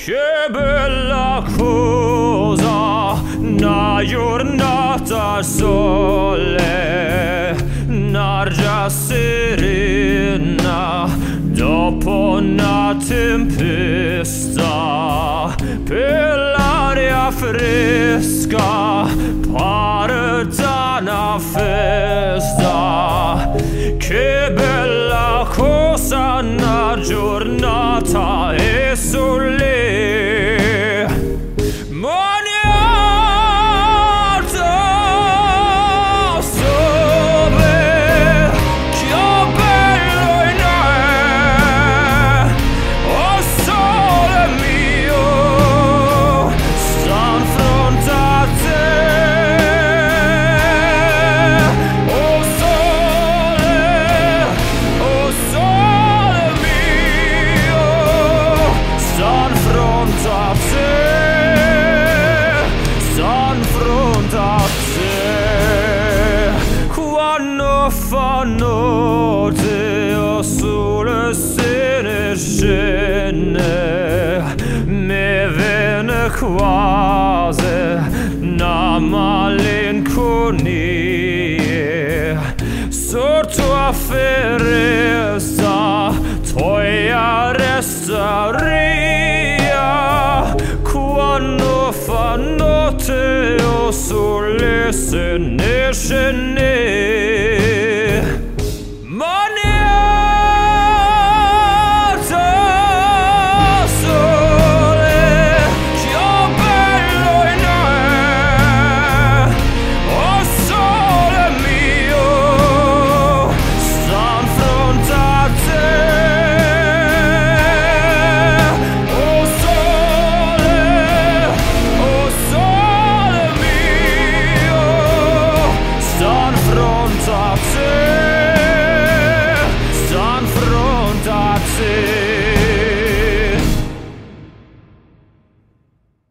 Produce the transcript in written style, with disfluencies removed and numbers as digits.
Che bella cosa, una giornata al sole, un'aria serena, dopo una tempesta, per l'aria fresca, pare da una festa. Che bella cosa, una giornata e sole. Quando fa notte o sole se ne scende, mi viene quasi una malinconia. Sotto a finestra tua restaria. Quando fa notte o sole se ne scende,